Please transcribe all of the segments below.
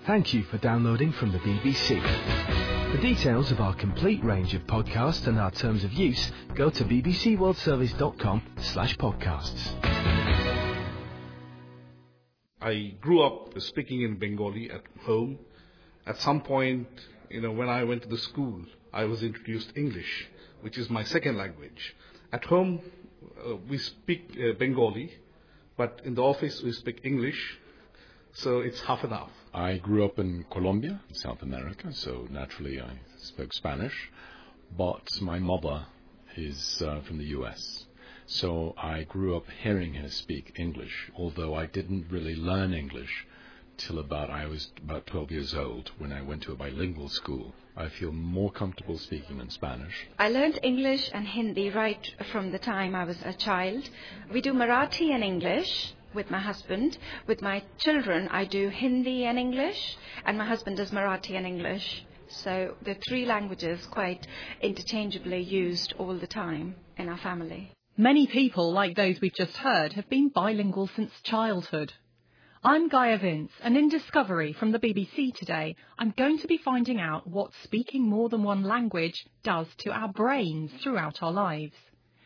Thank you for downloading from the BBC. For details of our complete range of podcasts and our terms of use, go to bbcworldservice.com/podcasts. I grew up speaking in Bengali at home. At some point, when I went to the school, I was introduced English, which is my second language. At home, we speak Bengali, but in the office we speak English, so it's half and half. I grew up in Colombia, South America, so naturally I spoke Spanish, but my mother is from the US. So I grew up hearing her speak English, although I didn't really learn English till I was about 12 years old when I went to a bilingual school. I feel more comfortable speaking in Spanish. I learned English and Hindi right from the time I was a child. We do Marathi and English with my husband. With my children, I do Hindi and English, and my husband does Marathi and English. So the three languages quite interchangeably used all the time in our family. Many people, like those we've just heard, have been bilingual since childhood. I'm Gaia Vince, and in Discovery from the BBC today, I'm going to be finding out what speaking more than one language does to our brains throughout our lives.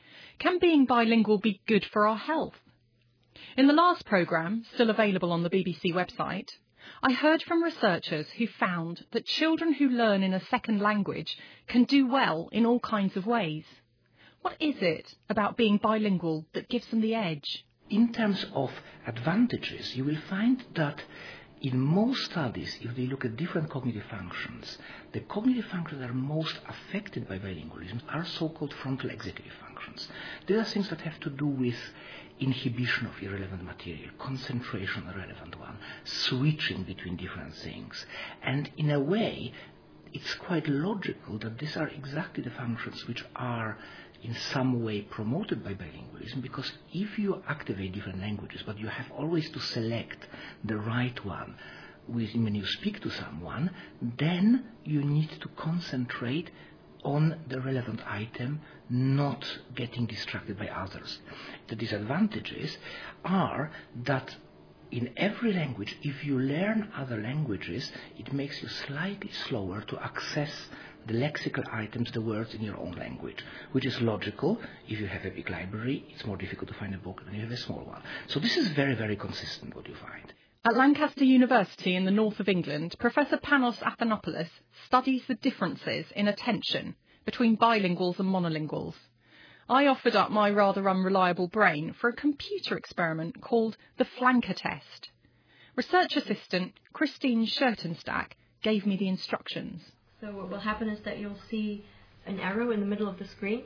Can being bilingual be good for our health? In the last programme, still available on the BBC website, I heard from researchers who found that children who learn in a second language can do well in all kinds of ways. What is it about being bilingual that gives them the edge? In terms of advantages, you will find that in most studies, if they look at different cognitive functions, the cognitive functions that are most affected by bilingualism are so-called frontal executive functions. These are things that have to do with inhibition of irrelevant material, concentration on a relevant one, switching between different things. And in a way, it's quite logical that these are exactly the functions which are in some way promoted by bilingualism, because if you activate different languages, but you have always to select the right one when you speak to someone, then you need to concentrate on the relevant item, not getting distracted by others. The disadvantages are that in every language, if you learn other languages, it makes you slightly slower to access the lexical items, the words in your own language, which is logical. If you have a big library, it's more difficult to find a book than if you have a small one. So this is very, very consistent, what you find. At Lancaster University in the north of England, Professor Panos Athanopoulos studies the differences in attention between bilinguals and monolinguals. I offered up my rather unreliable brain for a computer experiment called the Flanker Test. Research assistant Christine Schertenstack gave me the instructions. So what will happen is that you'll see an arrow in the middle of the screen,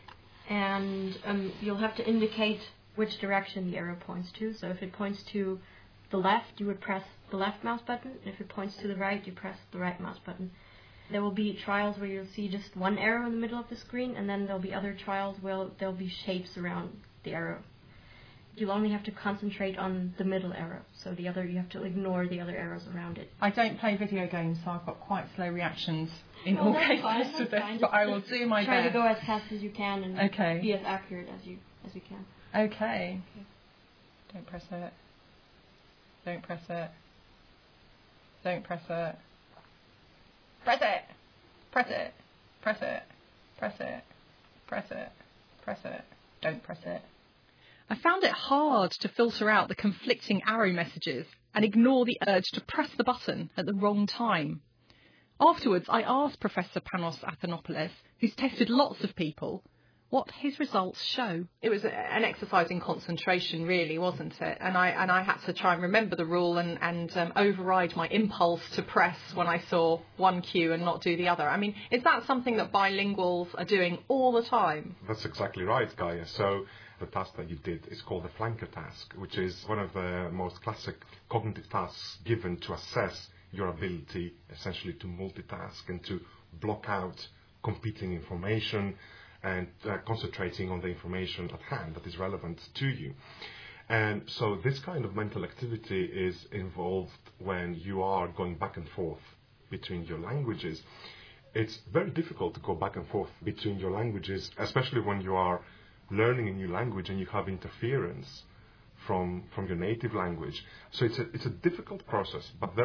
and you'll have to indicate which direction the arrow points to. So if it points to the left, you would press the left mouse button. If it points to the right, you press the right mouse button. There will be trials where you'll see just one arrow in the middle of the screen, and then there'll be other trials where there'll be shapes around the arrow. You'll only have to concentrate on the middle arrow, so you have to ignore the other arrows around it. I don't play video games, so I've got quite slow reactions in all cases to this, but I will do my best. Try to go as fast as you can and be as accurate as you can. Okay. Don't press it. Don't press it. Don't press it. Press it! Press it! Press it! Press it! Press it! Press it! Don't press it. I found it hard to filter out the conflicting arrow messages and ignore the urge to press the button at the wrong time. Afterwards, I asked Professor Panos Athanopoulos, who's tested lots of people, what his results show. It was an exercise in concentration, really, wasn't it? And I had to try and remember the rule and override my impulse to press when I saw one cue and not do the other. I mean, is that something that bilinguals are doing all the time? That's exactly right, Gaia. So the task that you did is called the Flanker task, which is one of the most classic cognitive tasks given to assess your ability essentially to multitask and to block out competing information and concentrating on the information at hand that is relevant to you. And so this kind of mental activity is involved when you are going back and forth between your languages. It's very difficult to go back and forth between your languages, especially when you are learning a new language and you have interference from your native language. So it's a difficult process, but there are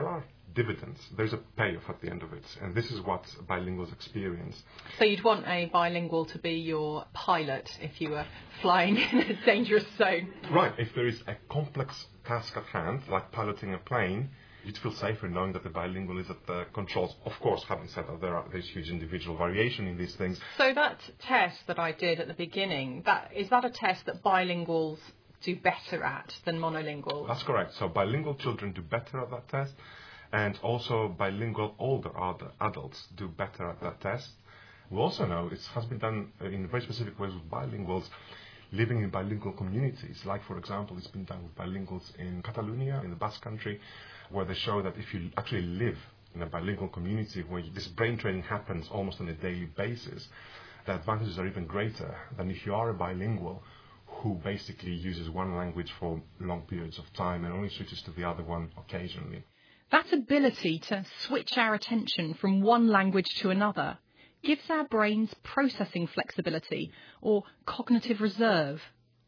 dividends. There's a payoff at the end of it, and this is what bilinguals experience. So you'd want a bilingual to be your pilot if you were flying in a dangerous zone? Right. If there is a complex task at hand, like piloting a plane, you'd feel safer knowing that the bilingual is at the controls. Of course, having said that, there's huge individual variation in these things. So that test that I did at the beginning, is that a test that bilinguals do better at than monolinguals? That's correct. So bilingual children do better at that test, and also bilingual older adults do better at that test. We also know it has been done in very specific ways with bilinguals living in bilingual communities. Like, for example, it's been done with bilinguals in Catalonia, in the Basque Country, where they show that if you actually live in a bilingual community where this brain training happens almost on a daily basis, the advantages are even greater than if you are a bilingual who basically uses one language for long periods of time and only switches to the other one occasionally. That ability to switch our attention from one language to another gives our brains processing flexibility or cognitive reserve.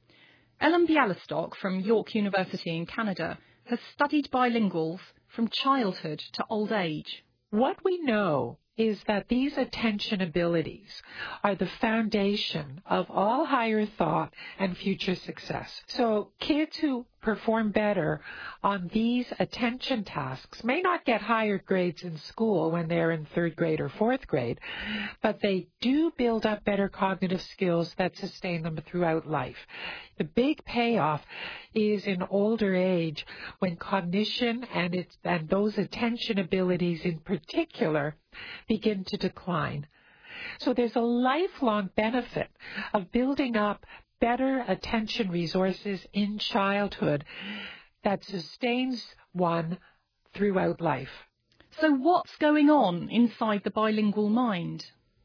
Ellen Bialystok from York University in Canada has studied bilinguals from childhood to old age. What we know is that these attention abilities are the foundation of all higher thought and future success. So kids who perform better on these attention tasks may not get higher grades in school when they're in 3rd grade or 4th grade, but they do build up better cognitive skills that sustain them throughout life. The big payoff is in older age when cognition and those attention abilities in particular begin to decline. So there's a lifelong benefit of building up better attention resources in childhood that sustains one throughout life. So what's going on inside the bilingual mind?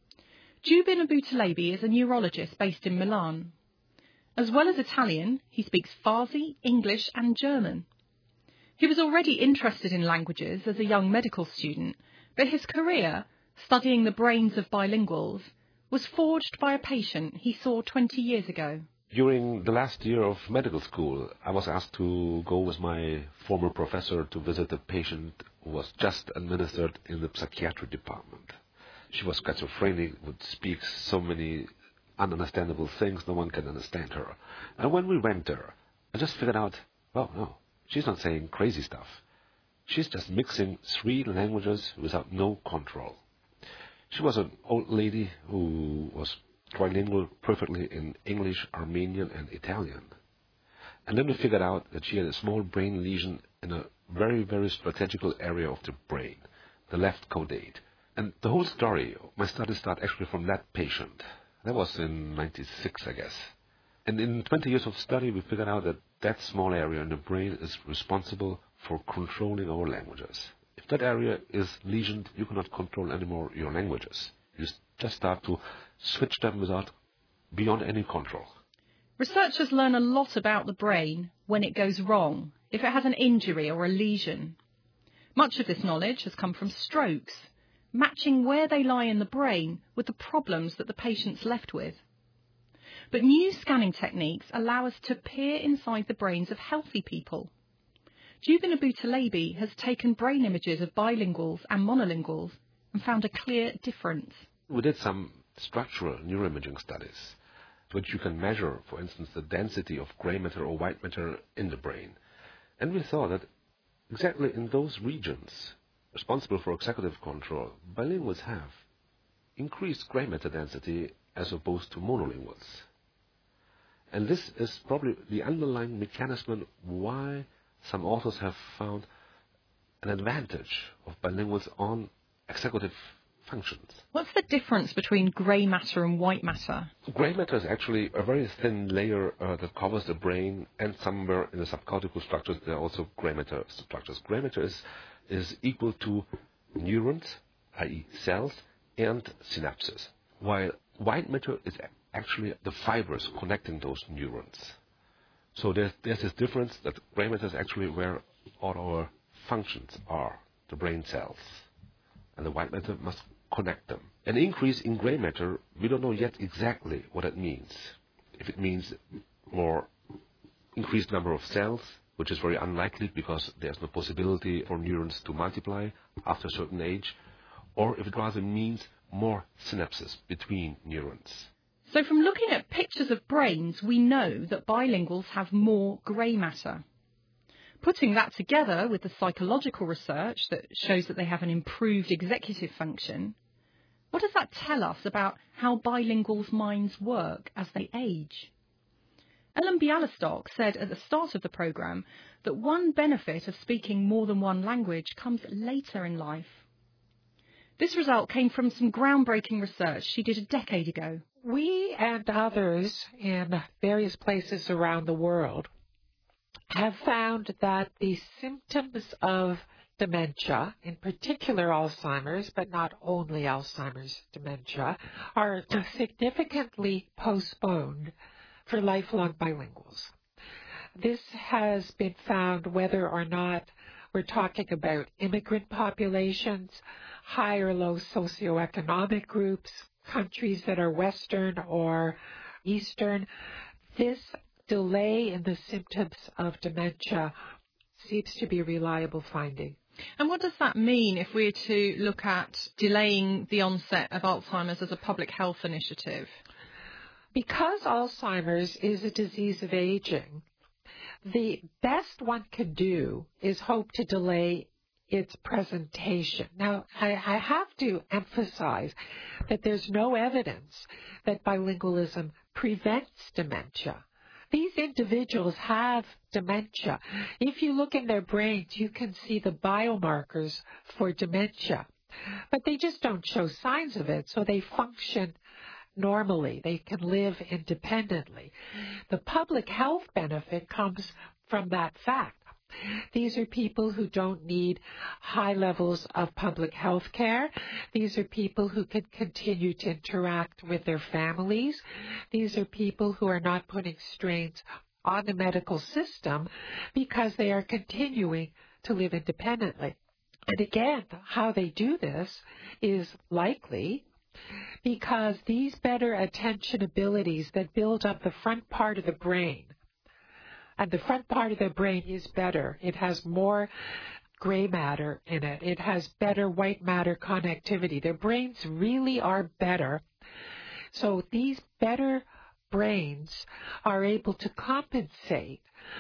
Jubin Abutalebi is a neurologist based in Milan. As well as Italian, he speaks Farsi, English and German. He was already interested in languages as a young medical student, but his career, studying the brains of bilinguals, was forged by a patient he saw 20 years ago. During the last year of medical school, I was asked to go with my former professor to visit a patient who was just administered in the psychiatry department. She was schizophrenic, would speak so many ununderstandable things, no one can understand her. And when we went there, I just figured out, well, no, she's not saying crazy stuff. She's just mixing 3 languages without no control. She was an old lady who was trilingual perfectly in English, Armenian and Italian. And then we figured out that she had a small brain lesion in a very, very strategical area of the brain, the left caudate. And the whole story, my study started actually from that patient. That was in 96, I guess. And in 20 years of study, we figured out that that small area in the brain is responsible for controlling our languages. If that area is lesioned, you cannot control anymore your languages. You just start to switch them beyond any control. Researchers learn a lot about the brain when it goes wrong, if it has an injury or a lesion. Much of this knowledge has come from strokes, matching where they lie in the brain with the problems that the patient's left with. But new scanning techniques allow us to peer inside the brains of healthy people. Jubin Abutalebi has taken brain images of bilinguals and monolinguals and found a clear difference. We did some structural neuroimaging studies, which you can measure, for instance, the density of grey matter or white matter in the brain. And we saw that exactly in those regions responsible for executive control, bilinguals have increased grey matter density as opposed to monolinguals. And this is probably the underlying mechanism why some authors have found an advantage of bilinguals on executive functions. What's the difference between grey matter and white matter? Grey matter is actually a very thin layer that covers the brain, and somewhere in the subcortical structures there are also grey matter structures. Grey matter is equal to neurons, i.e. cells, and synapses, while white matter is actually the fibers connecting those neurons. So there's this difference that grey matter is actually where all our functions are, the brain cells, and the white matter must connect them. An increase in grey matter, we don't know yet exactly what it means. If it means more increased number of cells, which is very unlikely because there's no possibility for neurons to multiply after a certain age, or if it rather means more synapses between neurons. So from looking at pictures of brains, we know that bilinguals have more grey matter. Putting that together with the psychological research that shows that they have an improved executive function, what does that tell us about how bilinguals' minds work as they age? Ellen Bialystok said at the start of the programme that one benefit of speaking more than one language comes later in life. This result came from some groundbreaking research she did a decade ago. We and others in various places around the world have found that the symptoms of dementia, in particular Alzheimer's, but not only Alzheimer's dementia, are significantly postponed for lifelong bilinguals. This has been found whether or not we're talking about immigrant populations, high or low socioeconomic groups, countries that are Western or Eastern. This delay in the symptoms of dementia seems to be a reliable finding. And what does that mean if we were to look at delaying the onset of Alzheimer's as a public health initiative? Because Alzheimer's is a disease of aging, the best one can do is hope to delay its presentation. Now, I have to emphasize that there's no evidence that bilingualism prevents dementia. These individuals have dementia. If you look in their brains, you can see the biomarkers for dementia, but they just don't show signs of it, so they function normally. They can live independently. The public health benefit comes from that fact. These are people who don't need high levels of public health care. These are people who can continue to interact with their families. These are people who are not putting strains on the medical system because they are continuing to live independently. And again, how they do this is likely because these better attention abilities that build up the front part of the brain, and the front part of the brain is better. It has more gray matter in it. It has better white matter connectivity. Their brains really are better. So these better brains are able to compensate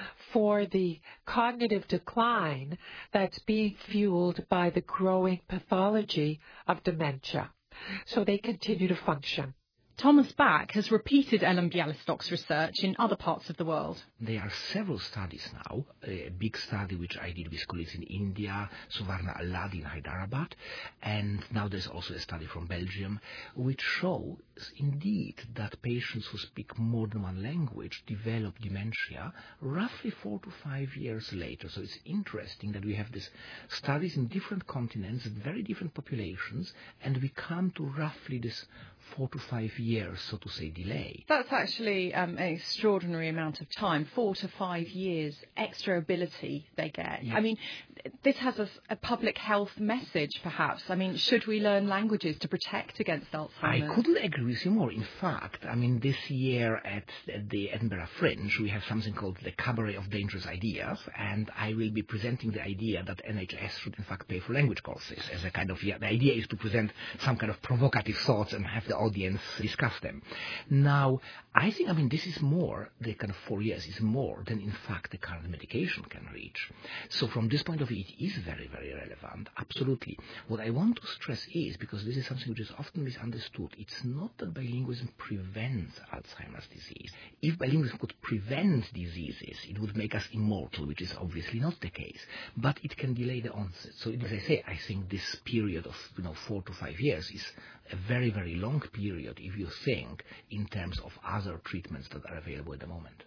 for the cognitive decline that's being fueled by the growing pathology of dementia. So they continue to function. Thomas Bach has repeated Ellen Bialystok's research in other parts of the world. There are several studies now, a big study which I did with colleagues in India, Suvarna Alladi in Hyderabad, and now there's also a study from Belgium, which shows indeed that patients who speak more than one language develop dementia roughly 4 to 5 years later. So it's interesting that we have these studies in different continents, very different populations, and we come to roughly this 4 to 5 years, so to say, delay. That's actually an extraordinary amount of time, 4 to 5 years extra ability they get. Yeah. I mean, this has a public health message, perhaps. I mean, should we learn languages to protect against Alzheimer's? I couldn't agree with you more. In fact, I mean, this year at the Edinburgh Fringe, we have something called the Cabaret of Dangerous Ideas, and I will be presenting the idea that NHS should in fact pay for language courses as a kind of, the idea is to present some kind of provocative thoughts and have the audience discuss them. Now, I think, I mean, this is more, the kind of 4 years is more than in fact the current medication can reach. So from this point of view, it is very, very relevant, absolutely. What I want to stress is, because this is something which is often misunderstood, it's not that bilingualism prevents Alzheimer's disease. If bilingualism could prevent diseases, it would make us immortal, which is obviously not the case, but it can delay the onset. So as I say, I think this period of 4 to 5 years is a very, very long period if you think in terms of other treatments that are available at the moment.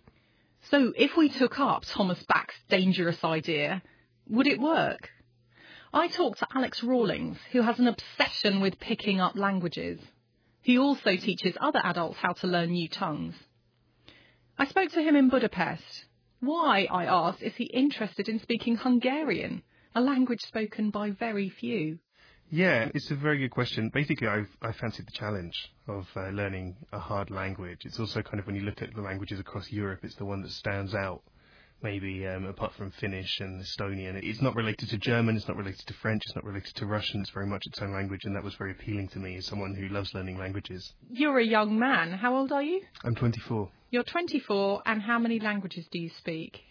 So if we took up Thomas Bach's dangerous idea, would it work? I talked to Alex Rawlings, who has an obsession with picking up languages. He also teaches other adults how to learn new tongues. I spoke to him in Budapest. Why, I asked, is he interested in speaking Hungarian, a language spoken by very few? Yeah, it's a very good question. Basically, I fancied the challenge of learning a hard language. It's also kind of, when you look at the languages across Europe, it's the one that stands out maybe apart from Finnish and Estonian. It's not related to German, it's not related to French, it's not related to Russian, it's very much its own language, and that was very appealing to me as someone who loves learning languages. You're a young man. How old are you? I'm 24. You're 24, and how many languages do you speak?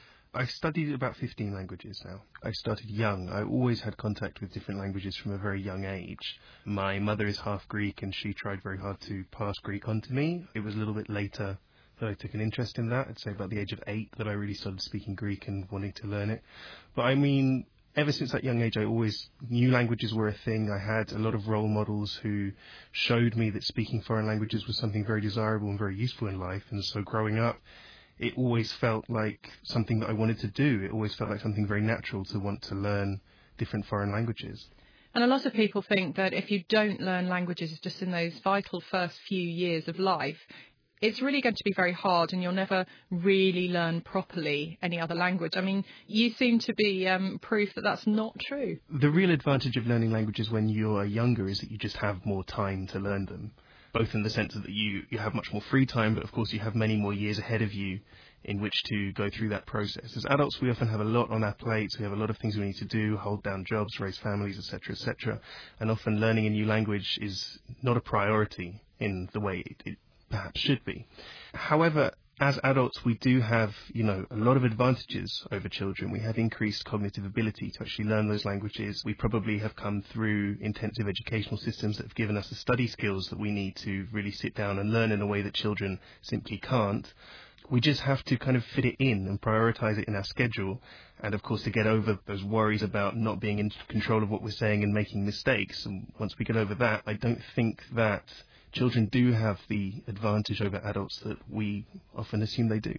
I studied about 15 languages now. I started young. I always had contact with different languages from a very young age. My mother is half Greek, and she tried very hard to pass Greek on to me. It was a little bit later that I took an interest in that. I'd say about the age of 8 that I really started speaking Greek and wanting to learn it. But I mean, ever since that young age, I always knew languages were a thing. I had a lot of role models who showed me that speaking foreign languages was something very desirable and very useful in life. And so growing up, it always felt like something that I wanted to do. It always felt like something very natural to want to learn different foreign languages. And a lot of people think that if you don't learn languages just in those vital first few years of life, it's really going to be very hard and you'll never really learn properly any other language. I mean, you seem to be proof that that's not true. The real advantage of learning languages when you're younger is that you just have more time to learn them, both in the sense that you have much more free time, but of course you have many more years ahead of you in which to go through that process. As adults, we often have a lot on our plates. We have a lot of things we need to do, hold down jobs, raise families, etc., etc. And often learning a new language is not a priority in the way it perhaps should be. However, as adults, we do have, a lot of advantages over children. We have increased cognitive ability to actually learn those languages. We probably have come through intensive educational systems that have given us the study skills that we need to really sit down and learn in a way that children simply can't. We just have to kind of fit it in and prioritize it in our schedule. And of course, to get over those worries about not being in control of what we're saying and making mistakes. And once we get over that, I don't think that children do have the advantage over adults that we often assume they do.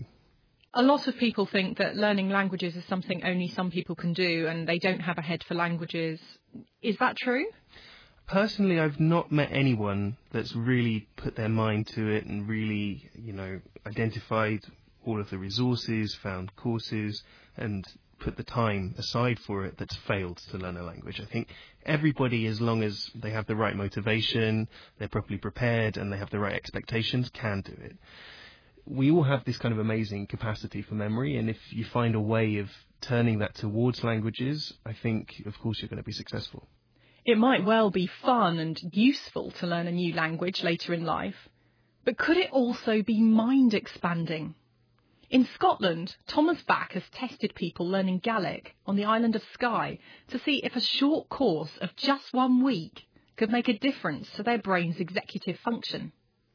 A lot of people think that learning languages is something only some people can do and they don't have a head for languages. Is that true? Personally, I've not met anyone that's really put their mind to it and really, identified all of the resources, found courses, and put the time aside for it that's failed to learn a language. I think everybody, as long as they have the right motivation, they're properly prepared, and they have the right expectations, can do it. We all have this kind of amazing capacity for memory, and if you find a way of turning that towards languages, I think, of course, you're going to be successful. It might well be fun and useful to learn a new language later in life, but could it also be mind-expanding? In Scotland, Thomas Bach has tested people learning Gaelic on the island of Skye to see if a short course of just 1 week could make a difference to their brain's executive function.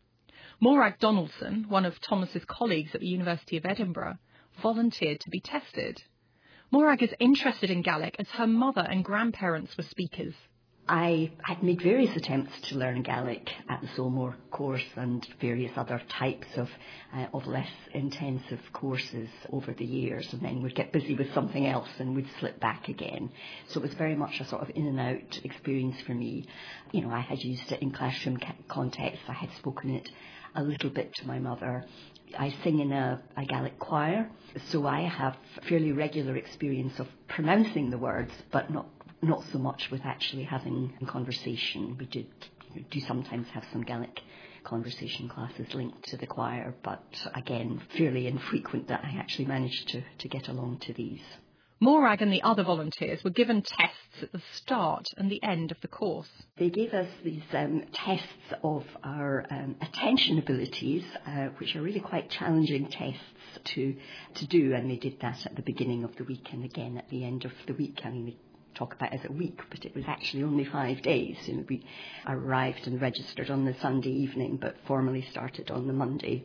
Morag Donaldson, one of Thomas's colleagues at the University of Edinburgh, volunteered to be tested. Morag is interested in Gaelic as her mother and grandparents were speakers. I had made various attempts to learn Gaelic at the Solmore course and various other types of less intensive courses over the years, and then we'd get busy with something else and we'd slip back again. So it was very much a sort of in and out experience for me. I had used it in classroom contexts. I had spoken it a little bit to my mother. I sing in a Gaelic choir, so I have fairly regular experience of pronouncing the words, but not so much with actually having a conversation. We do sometimes have some Gaelic conversation classes linked to the choir, but again, fairly infrequent that I actually managed to get along to these. Morag and the other volunteers were given tests at the start and the end of the course. They gave us these tests of our attention abilities, which are really quite challenging tests to do, and they did that at the beginning of the week and again at the end of the week. I mean, they talk about it as a week, but it was actually only 5 days. We arrived and registered on the Sunday evening, but formally started on the Monday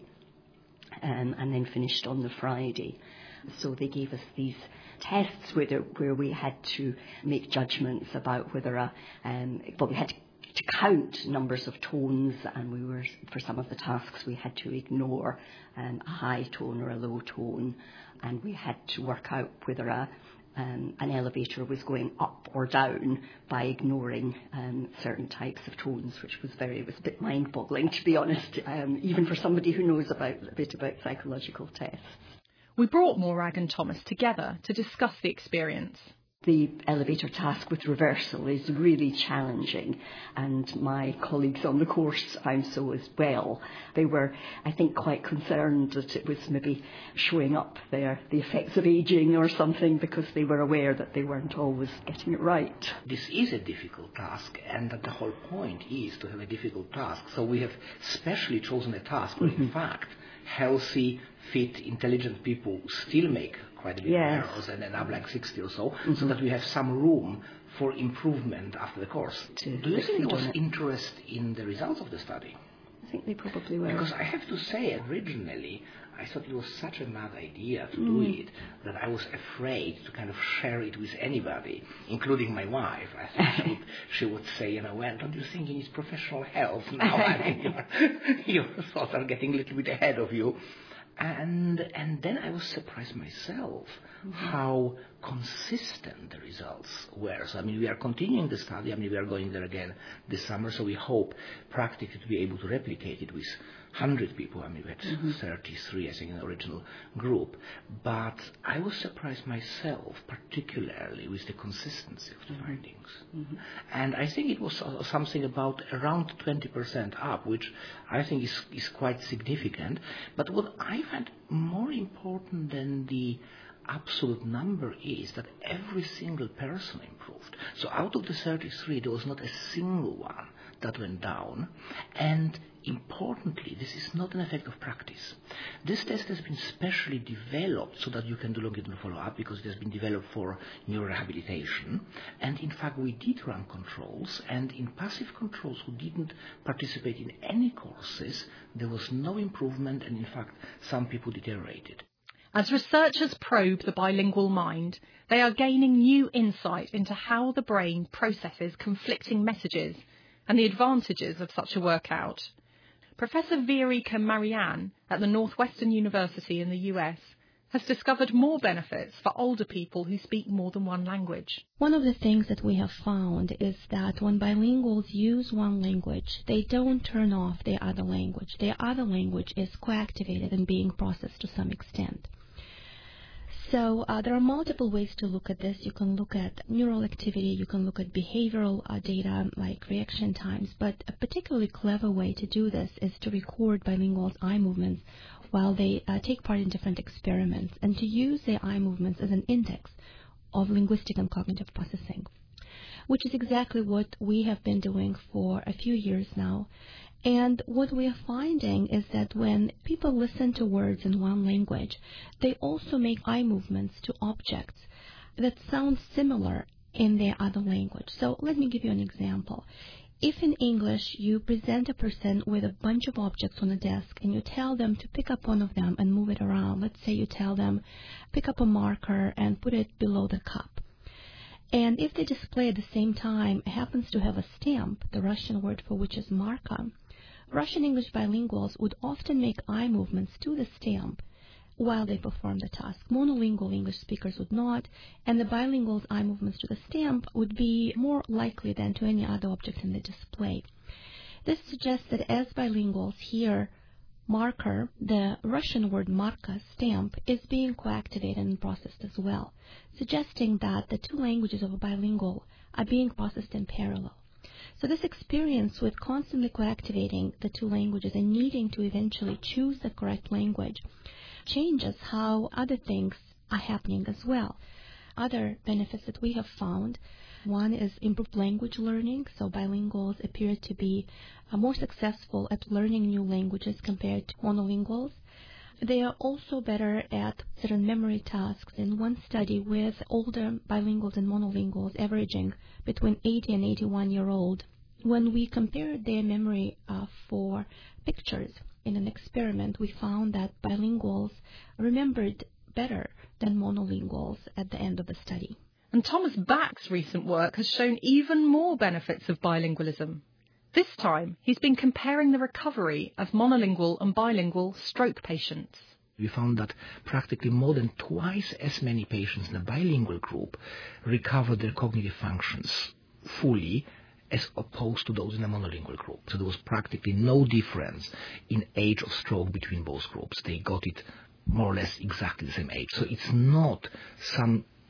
and then finished on the Friday. So they gave us these tests where we had to make judgments about whether we had to count numbers of tones, and for some of the tasks we had to ignore a high tone or a low tone, and we had to work out whether an elevator was going up or down by ignoring certain types of tones, which was a bit mind-boggling, to be honest, even for somebody who knows a bit about psychological tests. We brought Morag and Thomas together to discuss the experience. The elevator task with reversal is really challenging, and my colleagues on the course found so as well. They were, I think, quite concerned that it was maybe showing up the effects of ageing or something, because they were aware that they weren't always getting it right. This is a difficult task, and that the whole point is to have a difficult task. So we have specially chosen a task where, in fact, healthy, fit, intelligent people still make quite a bit of errors, and end up like 60 or so, so that we have some room for improvement after the course. Do you think there was interest in the results of the study? I think they probably were. Because I have to say, originally, I thought it was such a mad idea to do it that I was afraid to kind of share it with anybody, including my wife. I think she would say, well, don't you think you need professional help now? I mean, your thoughts are getting a little bit ahead of you. And then I was surprised myself how consistent the results were. So, we are continuing the study. We are going there again this summer, so we hope practically to be able to replicate it with 100 people. We had 33, I think, in the original group. But I was surprised myself, particularly with the consistency of the findings. And I think it was something about around 20% up, which I think is quite significant. But what I find more important than the absolute number is that every single person improved. So out of the 33, there was not a single one that went down. And importantly, this is not an effect of practice. This test has been specially developed so that you can do longitudinal follow-up, because it has been developed for neurorehabilitation. And in fact, we did run controls, and in passive controls who didn't participate in any courses, there was no improvement, and in fact, some people deteriorated. As researchers probe the bilingual mind, they are gaining new insight into how the brain processes conflicting messages and the advantages of such a workout. Professor Viorica Marianne at the Northwestern University in the US has discovered more benefits for older people who speak more than one language. One of the things that we have found is that when bilinguals use one language, they don't turn off their other language. Their other language is co-activated and being processed to some extent. So there are multiple ways to look at this. You can look at neural activity, you can look at behavioral data like reaction times, but a particularly clever way to do this is to record bilinguals' eye movements while they take part in different experiments, and to use their eye movements as an index of linguistic and cognitive processing, which is exactly what we have been doing for a few years now. And what we are finding is that when people listen to words in one language, they also make eye movements to objects that sound similar in their other language. So let me give you an example. If in English you present a person with a bunch of objects on a desk and you tell them to pick up one of them and move it around, let's say you tell them pick up a marker and put it below the cup. And if the display at the same time happens to have a stamp, the Russian word for which is marka, Russian English bilinguals would often make eye movements to the stamp while they perform the task. Monolingual English speakers would not, and the bilinguals' eye movements to the stamp would be more likely than to any other object in the display. This suggests that as bilinguals hear marker, the Russian word marka, stamp, is being co-activated and processed as well, suggesting that the two languages of a bilingual are being processed in parallel. So this experience with constantly co-activating the two languages and needing to eventually choose the correct language changes how other things are happening as well. Other benefits that we have found, one is improved language learning. So bilinguals appear to be more successful at learning new languages compared to monolinguals. They are also better at certain memory tasks. In one study with older bilinguals and monolinguals averaging between 80 and 81-year-old, when we compared their memory for pictures in an experiment, we found that bilinguals remembered better than monolinguals at the end of the study. And Thomas Back's recent work has shown even more benefits of bilingualism. This time, he's been comparing the recovery of monolingual and bilingual stroke patients. We found that practically more than twice as many patients in the bilingual group recovered their cognitive functions fully as opposed to those in the monolingual group. So there was practically no difference in age of stroke between both groups. They got it more or less exactly the same age. So it's not some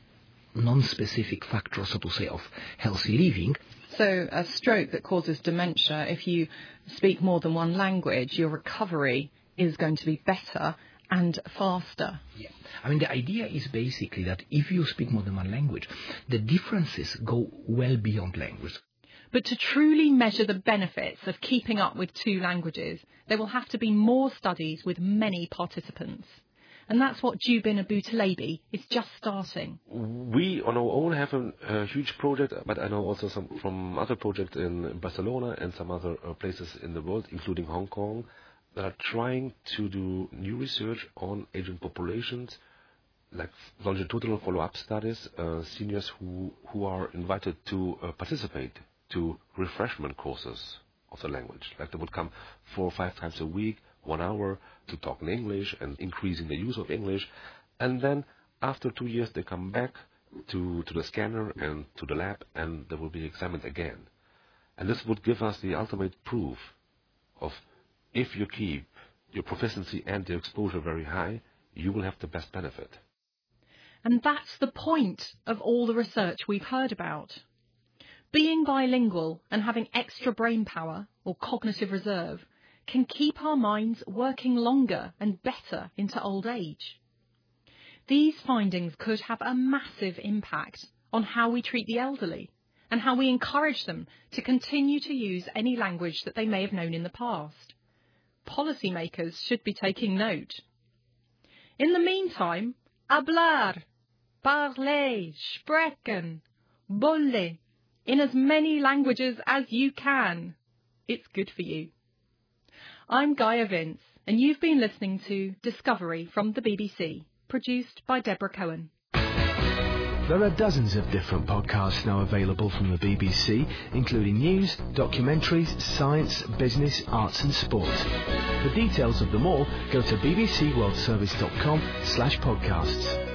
non-specific factors, so to say, of healthy living. So a stroke that causes dementia, if you speak more than one language, your recovery is going to be better and faster. Yeah. I mean, the idea is basically that if you speak more than one language, the differences go well beyond language. But to truly measure the benefits of keeping up with two languages, there will have to be more studies with many participants. And that's what Jubin Abutalebi is just starting. We on our own have a huge project, but I know also some from other projects in Barcelona and some other places in the world, including Hong Kong, that are trying to do new research on aging populations, like longitudinal follow-up studies, seniors who are invited to participate to refreshment courses of the language. Like they would come 4 or 5 times a week, 1 hour to talk in English and increasing the use of English. And then after 2 years they come back to the scanner and to the lab and they will be examined again. And this would give us the ultimate proof of if you keep your proficiency and your exposure very high, you will have the best benefit. And that's the point of all the research we've heard about. Being bilingual and having extra brain power, or cognitive reserve, can keep our minds working longer and better into old age. These findings could have a massive impact on how we treat the elderly and how we encourage them to continue to use any language that they may have known in the past. Policymakers should be taking note. In the meantime, hablar, parler, sprechen, bolle, in as many languages as you can. It's good for you. I'm Gaia Vince, and you've been listening to Discovery from the BBC, produced by Deborah Cohen. There are dozens of different podcasts now available from the BBC, including news, documentaries, science, business, arts and sport. For details of them all, go to bbcworldservice.com/podcasts.